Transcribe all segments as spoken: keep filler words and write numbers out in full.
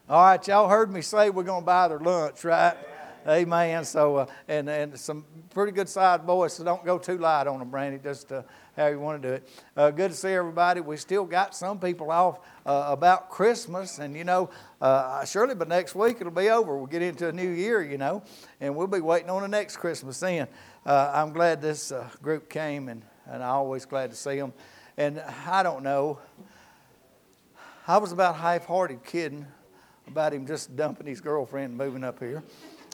All right, y'all heard me say we're going to buy their lunch, right? Amen. So, uh, and, and some pretty good sized boys, so don't go too light on them, Brandy, just uh, how you want to do it. Uh, good to see everybody. We still got some people off uh, about Christmas, and, you know, uh, surely by next week it'll be over. We'll get into a new year, you know, and we'll be waiting on the next Christmas then. Uh, I'm glad this uh, group came, and, and I'm always glad to see them. And I don't know, I was about half-hearted kidding about him just dumping his girlfriend and moving up here.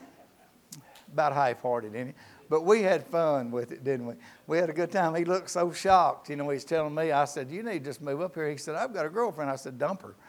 About half-hearted, ain't it? But we had fun with it, didn't we? We had a good time. He looked so shocked. You know, he's telling me, I said, you need to just move up here. He said, I've got a girlfriend. I said, dump her.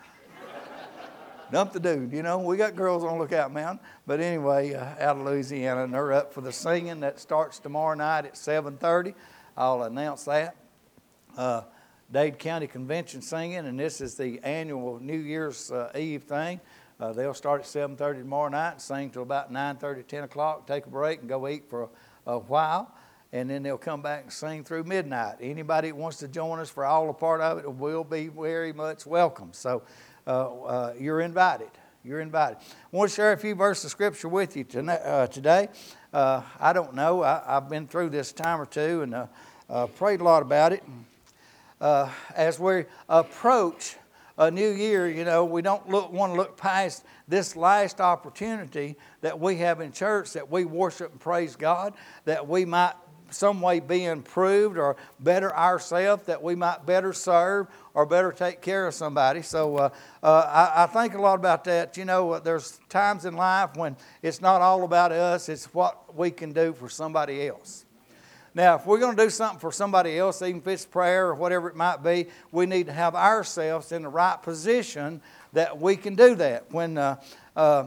Dump the dude, you know. We got girls on Lookout Mountain. But anyway, uh, out of Louisiana, and they're up for the singing that starts tomorrow night at seven thirty. I'll announce that. Uh, Dade County Convention singing, and this is the annual New Year's uh, Eve thing. Uh, they'll start at seven thirty tomorrow night and sing till about nine thirty, ten o'clock, take a break and go eat for a, a while. And then they'll come back and sing through midnight. Anybody that wants to join us for all a part of it will be very much welcome. So uh, uh, you're invited. You're invited. I want to share a few verses of Scripture with you tonight, uh, today. Uh, I don't know. I, I've been through this time or two and uh, uh, prayed a lot about it. Uh, as we approach a new year, you know, we don't look, want to look past this last opportunity that we have in church, that we worship and praise God, that we might some way be improved or better ourselves, that we might better serve or better take care of somebody. So uh, uh, I, I think a lot about that. You know, uh, there's times in life when it's not all about us, it's what we can do for somebody else. Now, if we're going to do something for somebody else, even if it's prayer or whatever it might be, we need to have ourselves in the right position that we can do that. When uh, uh,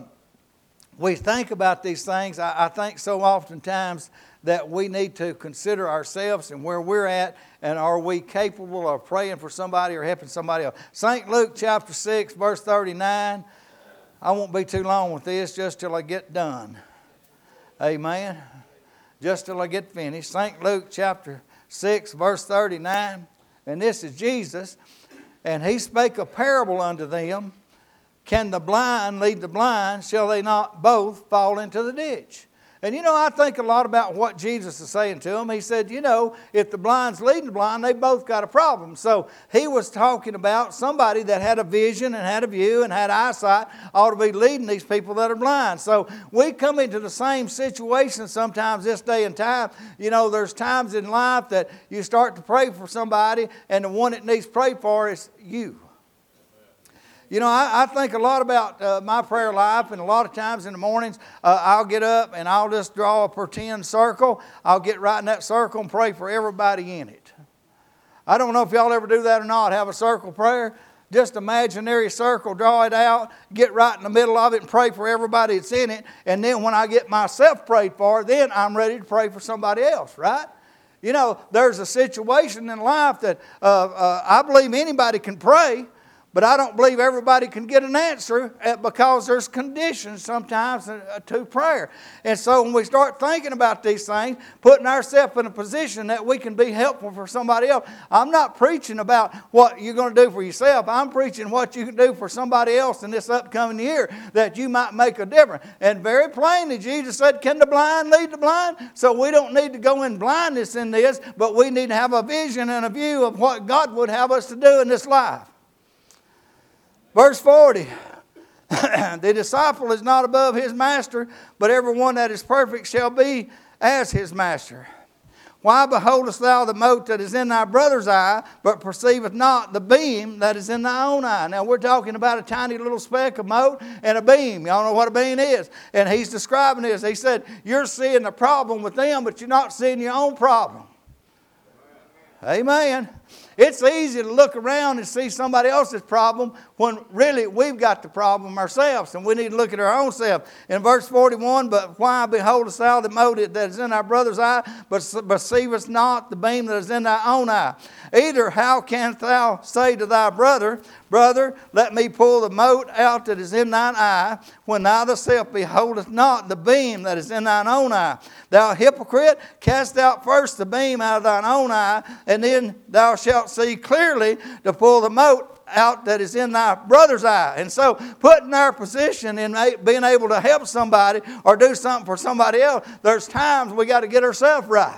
we think about these things, I, I think so oftentimes that we need to consider ourselves and where we're at, and are we capable of praying for somebody or helping somebody else. Saint Luke chapter six, verse thirty-nine. I won't be too long with this, just till I get done. Amen. Just till I get finished. Saint Luke chapter six, verse thirty-nine. And this is Jesus. And he spake a parable unto them. Can the blind lead the blind? Shall they not both fall into the ditch? And you know, I think a lot about what Jesus is saying to them. He said, you know, if the blind's leading the blind, they both got a problem. So he was talking about somebody that had a vision and had a view and had eyesight ought to be leading these people that are blind. So we come into the same situation sometimes this day and time. You know, there's times in life that you start to pray for somebody and the one that needs prayed for is you. You know, I, I think a lot about uh, my prayer life, and a lot of times in the mornings, uh, I'll get up and I'll just draw a pretend circle. I'll get right in that circle and pray for everybody in it. I don't know if y'all ever do that or not, have a circle prayer. Just imaginary circle, draw it out, get right in the middle of it and pray for everybody that's in it. And then when I get myself prayed for, then I'm ready to pray for somebody else, right? You know, there's a situation in life that uh, uh, I believe anybody can pray. But I don't believe everybody can get an answer because there's conditions sometimes to prayer. And so when we start thinking about these things, putting ourselves in a position that we can be helpful for somebody else, I'm not preaching about what you're going to do for yourself. I'm preaching what you can do for somebody else in this upcoming year that you might make a difference. And very plainly, Jesus said, can the blind lead the blind? So we don't need to go in blindness in this, but we need to have a vision and a view of what God would have us to do in this life. Verse forty, the disciple is not above his master, but everyone that is perfect shall be as his master. Why beholdest thou the mote that is in thy brother's eye, but perceiveth not the beam that is in thy own eye? Now we're talking about a tiny little speck of mote and a beam. Y'all know what a beam is. And he's describing this. He said, you're seeing the problem with them, but you're not seeing your own problem. Amen. It's easy to look around and see somebody else's problem when really we've got the problem ourselves, and we need to look at our own self. In verse forty-one, but why beholdest thou the mote that is in thy brother's eye, but perceivest not the beam that is in thy own eye? Either how canst thou say to thy brother, brother, let me pull the mote out that is in thine eye, when thou thyself beholdest not the beam that is in thine own eye? Thou hypocrite, cast out first the beam out of thine own eye, and then thou shalt see clearly to pull the mote out that is in thy brother's eye. And so putting our position in being able to help somebody or do something for somebody else, there's times we got to get ourselves right.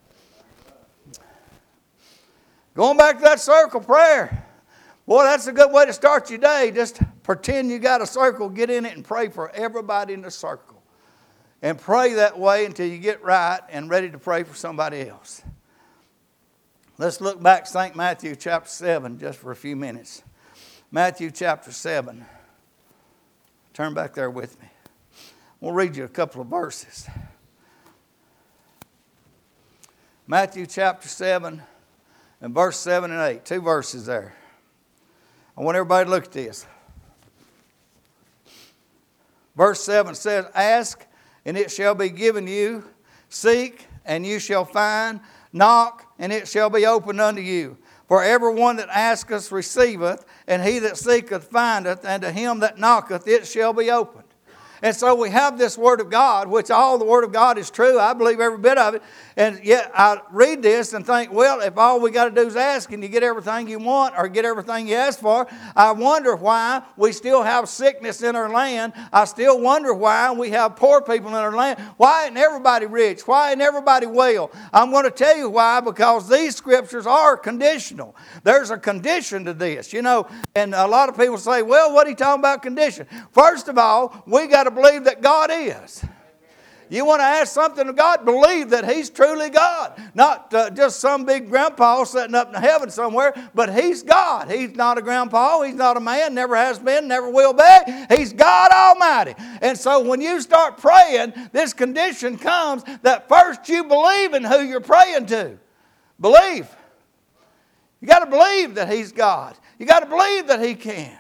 Going back to that circle prayer. Boy, that's a good way to start your day. Just pretend you got a circle, get in it and pray for everybody in the circle. And pray that way until you get right and ready to pray for somebody else. Let's look back Saint Matthew chapter seven just for a few minutes. Matthew chapter seven. Turn back there with me. We'll read you a couple of verses. Matthew chapter seven and verse seven and eight. Two verses there. I want everybody to look at this. Verse seven says, ask and it shall be given you. Seek and you shall find. Knock and it shall be opened unto you. For every one that asketh receiveth, and he that seeketh findeth, and to him that knocketh it shall be opened. And so we have this Word of God, which all the Word of God is true. I believe every bit of it. And yet I read this and think, well, if all we got to do is ask and you get everything you want or get everything you ask for, I wonder why we still have sickness in our land. I still wonder why we have poor people in our land. Why ain't everybody rich? Why ain't everybody well? I'm going to tell you why, because these scriptures are conditional. There's a condition to this, you know. And a lot of people say, well, what are you talking about condition? First of all, we got to believe that God is. You want to ask something of God, believe that He's truly God. Not uh, just some big grandpa sitting up in heaven somewhere, but He's God. He's not a grandpa. He's not a man, never has been, never will be. He's God Almighty. And so when you start praying, this condition comes that first you believe in who you're praying to. Believe. You got to believe that He's God. You got to believe that He can.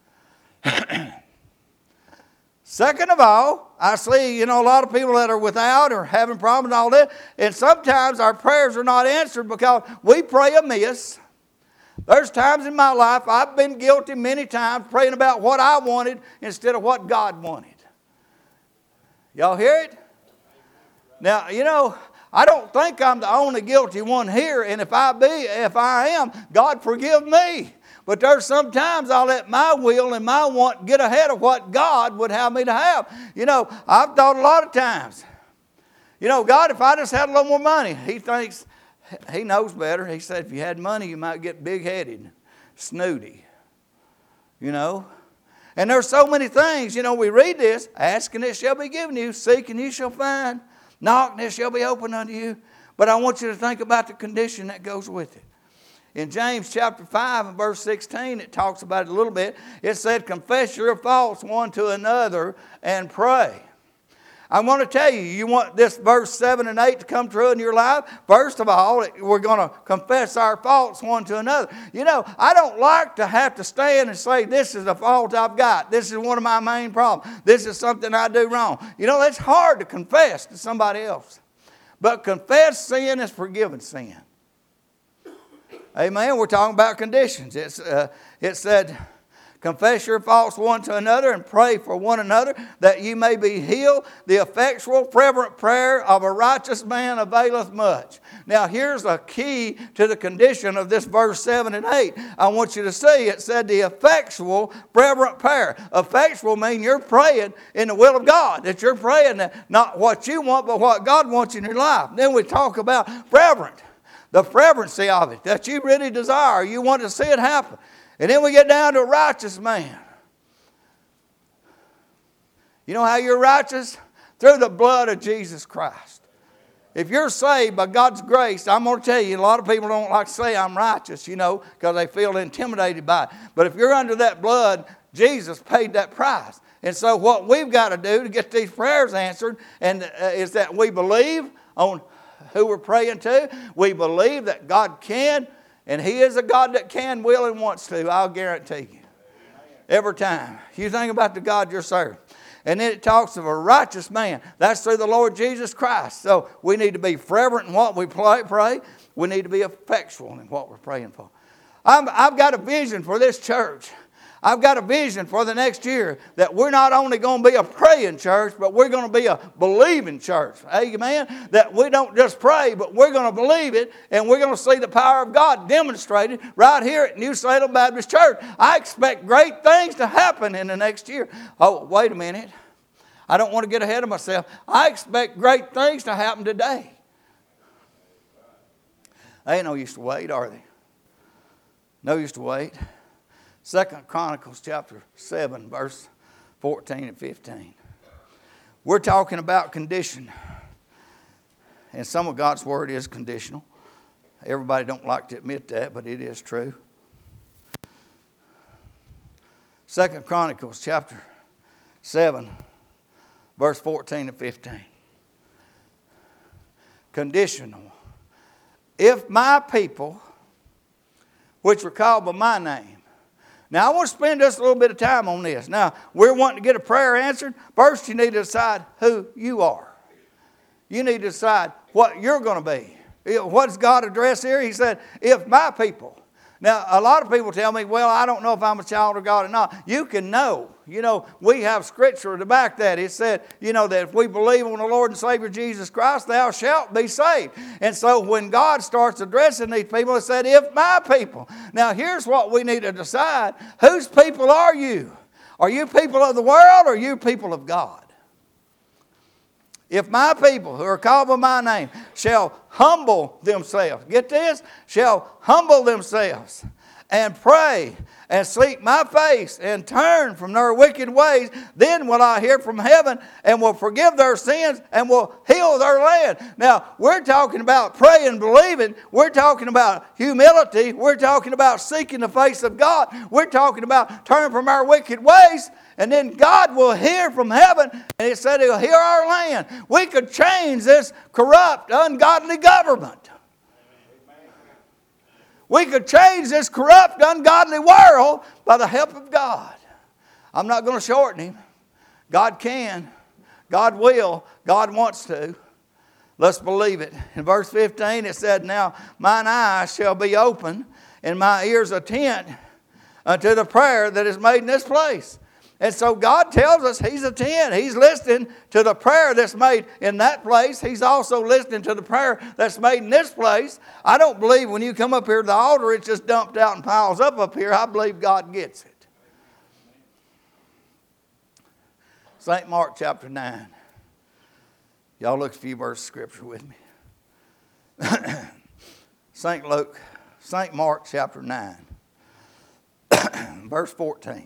Second of all, I see, you know, a lot of people that are without or having problems and all that. And sometimes our prayers are not answered because we pray amiss. There's times in my life I've been guilty many times praying about what I wanted instead of what God wanted. Y'all hear it? Now, you know, I don't think I'm the only guilty one here. And if I be, if I am, God forgive me. But there's sometimes I'll let my will and my want get ahead of what God would have me to have. You know, I've thought a lot of times, you know, God, if I just had a little more money, He thinks, He knows better. He said, if you had money, you might get big-headed, snooty, you know. And there's so many things, you know, we read this, ask and it shall be given you, seek and you shall find, knock and it shall be opened unto you. But I want you to think about the condition that goes with it. In James chapter five and verse sixteen, it talks about it a little bit. It said, confess your faults one to another and pray. I want to tell you, you want this verse seven and eight to come true in your life? First of all, we're going to confess our faults one to another. You know, I don't like to have to stand and say, this is a fault I've got. This is one of my main problems. This is something I do wrong. You know, it's hard to confess to somebody else. But confess sin is forgiven sin. Amen. We're talking about conditions. It's, uh, it said, confess your faults one to another and pray for one another that you may be healed. The effectual, fervent prayer of a righteous man availeth much. Now, here's a key to the condition of this verse seven and eight. I want you to see it said the effectual, fervent prayer. Effectual means you're praying in the will of God. That you're praying that not what you want, but what God wants in your life. Then we talk about fervent. The fervency of it, that you really desire. You want to see it happen. And then we get down to a righteous man. You know how you're righteous? Through the blood of Jesus Christ. If you're saved by God's grace, I'm going to tell you, a lot of people don't like to say I'm righteous, you know, because they feel intimidated by it. But if you're under that blood, Jesus paid that price. And so what we've got to do to get these prayers answered and uh, is that we believe on who we're praying to. We believe that God can, and He is a God that can, will, and wants to. I'll guarantee you. Every time. You think about the God you're serving. And then it talks of a righteous man. That's through the Lord Jesus Christ. So we need to be fervent in what we pray. We need to be effectual in what we're praying for. I'm, I've got a vision for this church. I've got a vision for the next year that we're not only going to be a praying church, but we're going to be a believing church. Amen? That we don't just pray, but we're going to believe it, and we're going to see the power of God demonstrated right here at New Salem Baptist Church. I expect great things to happen in the next year. Oh, wait a minute. I don't want to get ahead of myself. I expect great things to happen today. They ain't no use to wait, are they? No use to wait. Second Chronicles chapter seven, verse fourteen and fifteen. We're talking about condition. And some of God's word is conditional. Everybody don't like to admit that, but it is true. Second Chronicles chapter seven, verse fourteen and fifteen. Conditional. If my people, which were called by my name. Now, I want to spend just a little bit of time on this. Now, we're wanting to get a prayer answered. First, you need to decide who you are. You need to decide what you're going to be. What does God address here? He said, if my people. Now, a lot of people tell me, well, I don't know if I'm a child of God or not. You can know. You know, we have scripture to back that. It said, you know, that if we believe on the Lord and Savior Jesus Christ, thou shalt be saved. And so when God starts addressing these people, it said, if my people. Now, here's what we need to decide. Whose people are you? Are you people of the world or are you people of God? If my people who are called by my name shall humble themselves, get this, shall humble themselves and pray and seek my face and turn from their wicked ways, then will I hear from heaven and will forgive their sins and will heal their land. Now, we're talking about praying and believing. We're talking about humility. We're talking about seeking the face of God. We're talking about turning from our wicked ways. And then God will hear from heaven, and He said He'll hear our land. We could change this corrupt, ungodly government. We could change this corrupt, ungodly world by the help of God. I'm not going to shorten Him. God can. God will. God wants to. Let's believe it. In verse fifteen it said, now mine eyes shall be open, and my ears attent unto the prayer that is made in this place. And so God tells us He's attentive. He's listening to the prayer that's made in that place. He's also listening to the prayer that's made in this place. I don't believe when you come up here to the altar, it's just dumped out and piles up up here. I believe God gets it. Saint Mark chapter nine. Y'all look a few verses of scripture with me. Saint Luke, Saint Mark chapter nine, verse fourteen.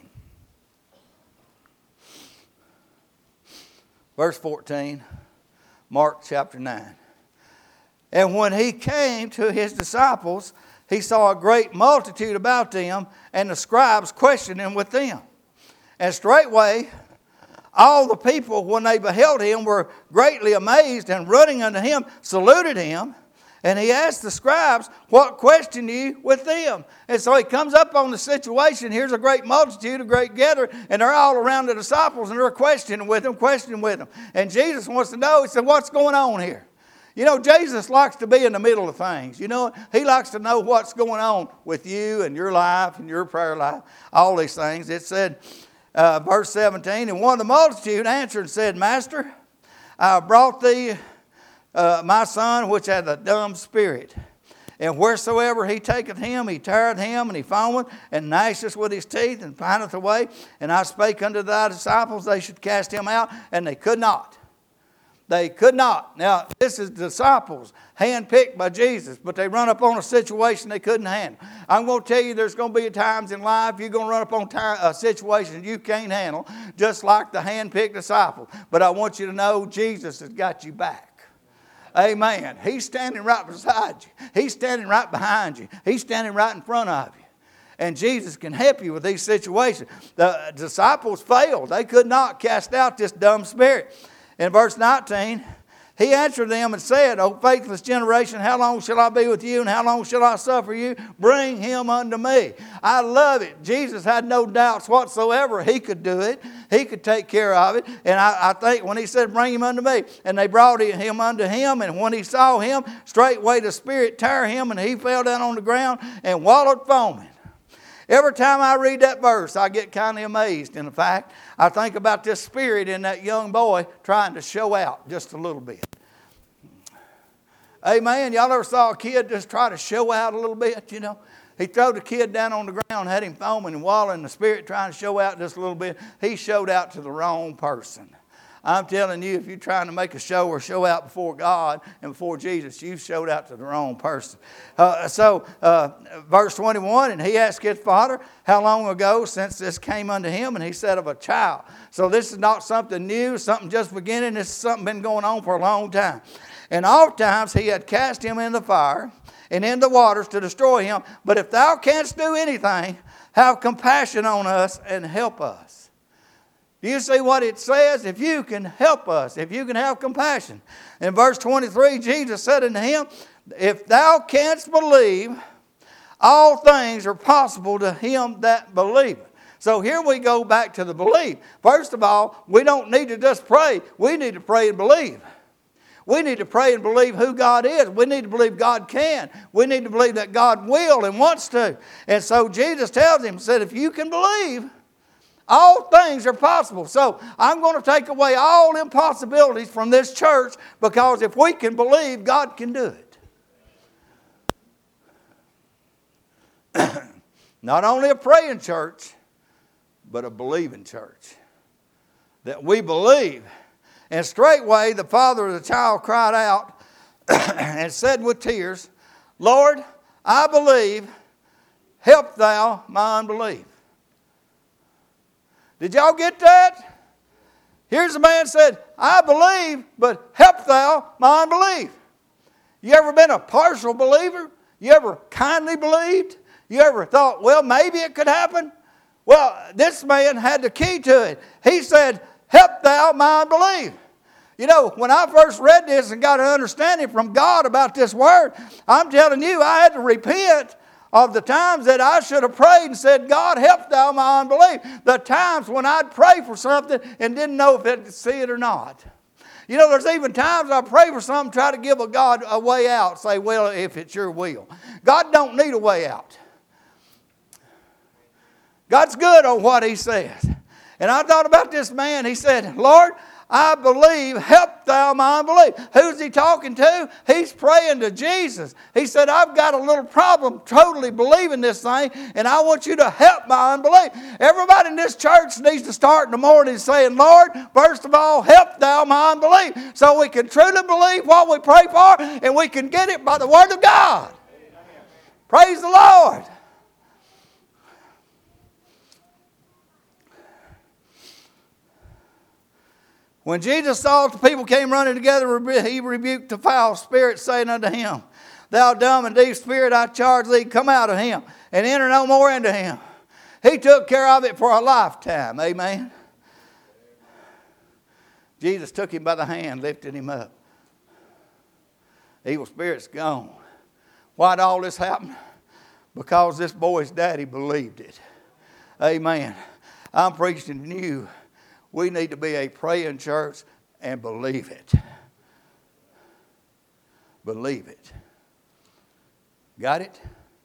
Verse fourteen, Mark chapter nine. And when he came to his disciples, he saw a great multitude about them, and the scribes questioned him with them. And straightway all the people, when they beheld him, were greatly amazed, and running unto him, saluted him. And he asked the scribes, what question you with them? And so he comes up on the situation. Here's a great multitude, a great gathering, and they're all around the disciples, and they're questioning with them, questioning with them. And Jesus wants to know, he said, what's going on here? You know, Jesus likes to be in the middle of things. You know, He likes to know what's going on with you and your life and your prayer life, all these things. It said, uh, verse seventeen, and one of the multitude answered and said, Master, I brought thee Uh, my son, which hath a dumb spirit. And wheresoever he taketh him, he teareth him, and he foameth, and gnasheth with his teeth, and findeth a way. And I spake unto thy disciples, they should cast him out, and they could not. They could not. Now, this is disciples, handpicked by Jesus, but they run up on a situation they couldn't handle. I'm going to tell you there's going to be times in life you're going to run up on time, a situation you can't handle, just like the handpicked disciples. But I want you to know Jesus has got you back. Amen. He's standing right beside you. He's standing right behind you. He's standing right in front of you. And Jesus can help you with these situations. The disciples failed. They could not cast out this dumb spirit. In verse nineteen, He answered them and said, O faithless generation, how long shall I be with you, and how long shall I suffer you? Bring him unto me. I love it. Jesus had no doubts whatsoever. He could do it. He could take care of it. And I, I think when He said, bring him unto me, and they brought him unto him, and when he saw him, straightway the spirit tare him, and he fell down on the ground and wallowed foaming. Every time I read that verse, I get kind of amazed. In fact, I think about this spirit in that young boy trying to show out just a little bit. Amen. Y'all ever saw a kid just try to show out a little bit, you know? He threw the kid down on the ground, had him foaming and wallowing, the spirit trying to show out just a little bit. He showed out to the wrong person. I'm telling you, if you're trying to make a show or show out before God and before Jesus, you showed out to the wrong person. Uh, so, uh, verse twenty-one, and he asked his father, how long ago since this came unto him? And he said, of a child. So this is not something new, something just beginning. This is something been going on for a long time. And oftentimes he had cast him in the fire and in the waters to destroy him. But if thou canst do anything, have compassion on us and help us. Do you see what it says? If you can help us, if you can have compassion. In verse twenty-three, Jesus said unto him, if thou canst believe, all things are possible to him that believeth. So here we go back to the belief. First of all, we don't need to just pray. We need to pray and believe. We need to pray and believe who God is. We need to believe God can. We need to believe that God will and wants to. And so Jesus tells him, said, if you can believe, all things are possible. So I'm going to take away all impossibilities from this church, because if we can believe, God can do it. Not only a praying church, but a believing church. That we believe. And straightway the father of the child cried out and said with tears, Lord, I believe, help thou my unbelief. Did y'all get that? Here's a man said, I believe, but help thou my unbelief. You ever been a partial believer? You ever kindly believed? You ever thought, well, maybe it could happen? Well, this man had the key to it. He said, help thou my unbelief. You know, when I first read this and got an understanding from God about this word, I'm telling you, I had to repent of the times that I should have prayed and said, God, help thou my unbelief. The times when I'd pray for something and didn't know if I'd see it or not. You know, there's even times I pray for something, try to give a God a way out. Say, well, if it's your will. God don't need a way out. God's good on what He says. And I thought about this man. He said, Lord, I believe, help thou my unbelief. Who's he talking to? He's praying to Jesus. He said, I've got a little problem totally believing this thing, and I want you to help my unbelief. Everybody in this church needs to start in the morning saying, Lord, first of all, help thou my unbelief, so we can truly believe what we pray for, and we can get it by the word of God. Amen. Praise the Lord. When Jesus saw that the people came running together, He rebuked the foul spirit, saying unto him, Thou dumb and deaf spirit, I charge thee, come out of him, and enter no more into him. He took care of it for a lifetime. Amen. Jesus took him by the hand, lifted him up. Evil spirit's gone. Why did all this happen? Because this boy's daddy believed it. Amen. I'm preaching to you. We need to be a praying church and believe it. Believe it. Got it?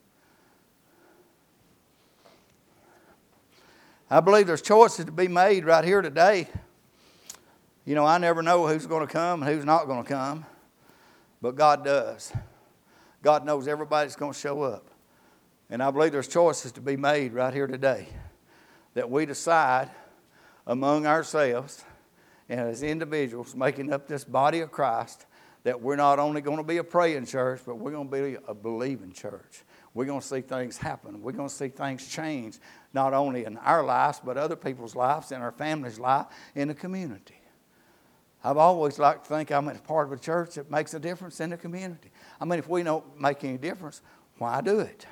I believe there's choices to be made right here today. You know, I never know who's going to come and who's not going to come. But God does. God knows everybody's going to show up. And I believe there's choices to be made right here today. That we decide among ourselves and as individuals making up this body of Christ, that we're not only going to be a praying church, but we're going to be a believing church. We're going to see things happen. We're going to see things change, not only in our lives, but other people's lives, in our family's life, in the community. I've always liked to think I'm a part of a church that makes a difference in the community. I mean, if we don't make any difference, why do it?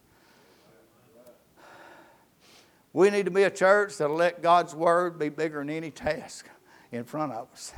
We need to be a church that will let God's word be bigger than any task in front of us.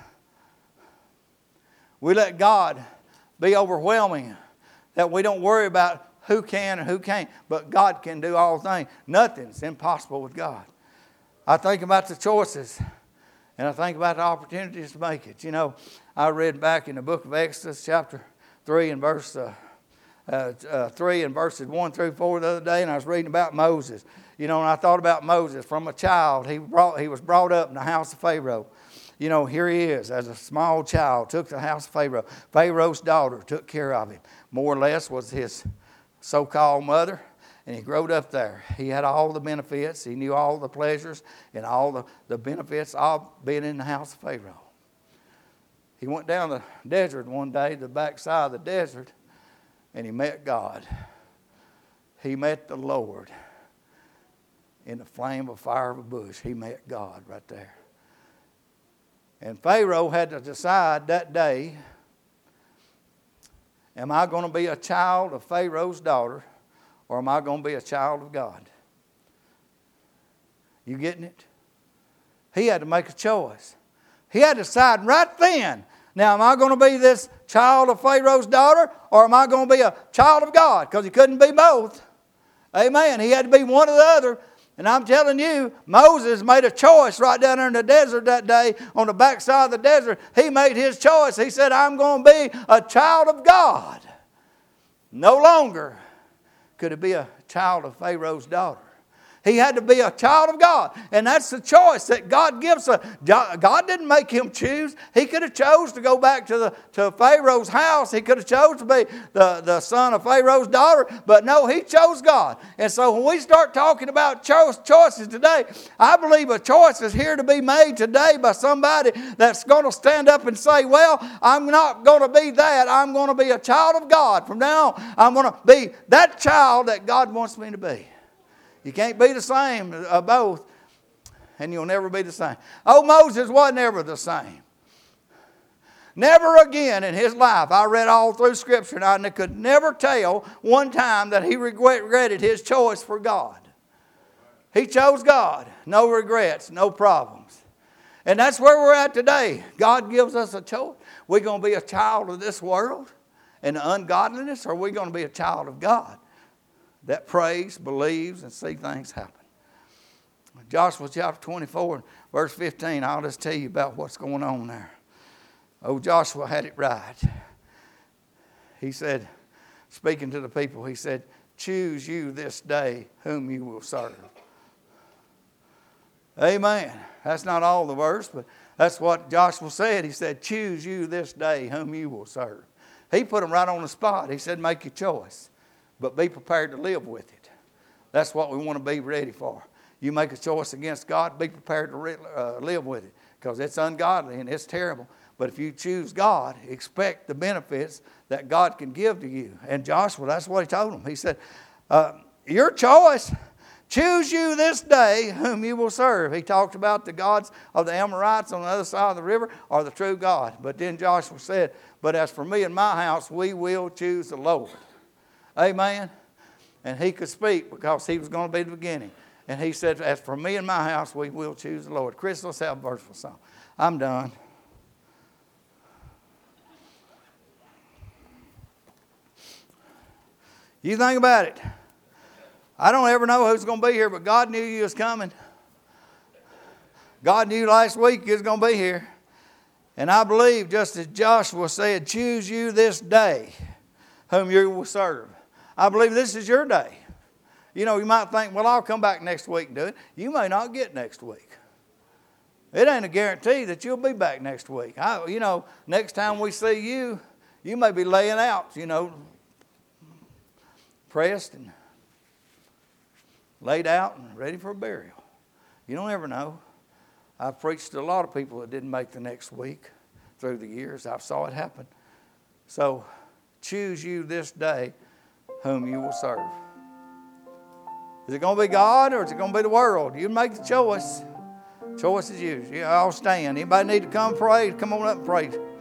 We let God be overwhelming, that we don't worry about who can and who can't, but God can do all things. Nothing's impossible with God. I think about the choices, and I think about the opportunities to make it. You know, I read back in the book of Exodus, chapter three and verse uh, uh, uh, three and verses one through four the other day, and I was reading about Moses. You know, and I thought about Moses from a child. He brought, he was brought up in the house of Pharaoh. You know, here he is as a small child, took the house of Pharaoh. Pharaoh's daughter took care of him. More or less was his so-called mother, and he growed up there. He had all the benefits. He knew all the pleasures and all the, the benefits of being in the house of Pharaoh. He went down the desert one day, the backside of the desert, and he met God. He met the Lord in the flame of fire of a bush. He met God right there. And Pharaoh had to decide that day, am I going to be a child of Pharaoh's daughter, or am I going to be a child of God? You getting it? He had to make a choice. He had to decide right then, now am I going to be this child of Pharaoh's daughter, or am I going to be a child of God? Because he couldn't be both. Amen. He had to be one or the other. And I'm telling you, Moses made a choice right down there in the desert that day, on the backside of the desert. He made his choice. He said, I'm going to be a child of God. No longer could he be a child of Pharaoh's daughter. He had to be a child of God. And that's the choice that God gives us. God didn't make him choose. He could have chose to go back to, the, to Pharaoh's house. He could have chose to be the, the son of Pharaoh's daughter. But no, he chose God. And so when we start talking about cho- choices today, I believe a choice is here to be made today by somebody that's going to stand up and say, well, I'm not going to be that. I'm going to be a child of God. From now on, I'm going to be that child that God wants me to be. You can't be the same uh, both, and you'll never be the same. Oh, Moses wasn't ever the same. Never again in his life. I read all through Scripture, and I could never tell one time that he regretted his choice for God. He chose God. No regrets, no problems. And that's where we're at today. God gives us a choice. We're going to be a child of this world and the ungodliness, or are we going to be a child of God that prays, believes, and see things happen? Joshua chapter twenty-four, verse fifteen, I'll just tell you about what's going on there. Oh, Joshua had it right. He said, speaking to the people, he said, choose you this day whom you will serve. Amen. That's not all the verse, but that's what Joshua said. He said, choose you this day whom you will serve. He put them right on the spot. He said, make your choice, but be prepared to live with it. That's what we want to be ready for. You make a choice against God, be prepared to re- uh, live with it, because it's ungodly and it's terrible. But if you choose God, expect the benefits that God can give to you. And Joshua, that's what he told him. He said, uh, your choice, choose you this day whom you will serve. He talked about the gods of the Amorites on the other side of the river, or the true God. But then Joshua said, but as for me and my house, we will choose the Lord. Amen. And he could speak because he was going to be the beginning. And he said, as for me and my house, we will choose the Lord. Chris, let's have a verse for song. I'm done. You think about it. I don't ever know who's going to be here, but God knew you was coming. God knew last week you was going to be here. And I believe, just as Joshua said, choose you this day whom you will serve. I believe this is your day. You know, you might think, well, I'll come back next week and do it. You may not get next week. It ain't a guarantee that you'll be back next week. I, you know, next time we see you, you may be laying out, you know, pressed and laid out and ready for a burial. You don't ever know. I've preached to a lot of people that didn't make the next week through the years. I saw it happen. So choose you this day whom you will serve. Is it going to be God, or is it going to be the world? You make the choice. Choice is yours. You all stand. Anybody need to come pray? Come on up and pray.